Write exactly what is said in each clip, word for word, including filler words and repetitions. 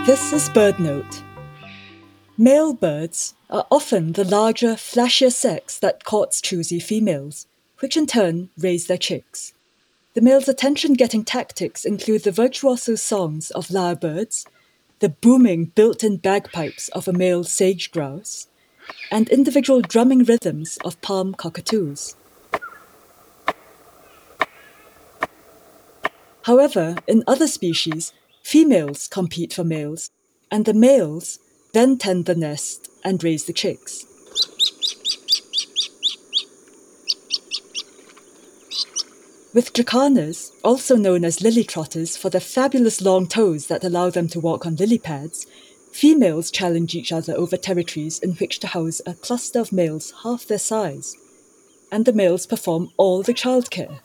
This is BirdNote. Male birds are often the larger, flashier sex that courts choosy females, which in turn raise their chicks. The male's attention-getting tactics include the virtuoso songs of lyrebirds, the booming built-in bagpipes of a male sage grouse, and individual drumming rhythms of palm cockatoos. However, in other species, females compete for males, and the males then tend the nest and raise the chicks. With jacanas, also known as lily trotters for their fabulous long toes that allow them to walk on lily pads, females challenge each other over territories in which to house a cluster of males half their size, and the males perform all the childcare.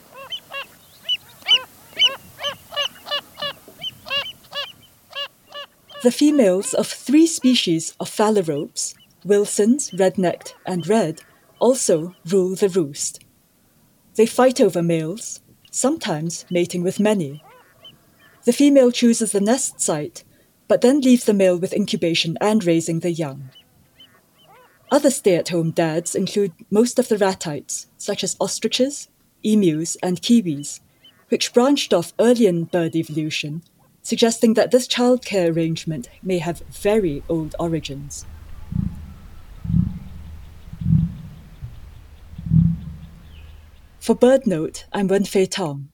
The females of three species of phalaropes, Wilson's, red-necked, and red, also rule the roost. They fight over males, sometimes mating with many. The female chooses the nest site, but then leaves the male with incubation and raising the young. Other stay-at-home dads include most of the ratites, such as ostriches, emus, and kiwis, which branched off early in bird evolution, suggesting that this childcare arrangement may have very old origins. For BirdNote, I'm Wenfei Tong.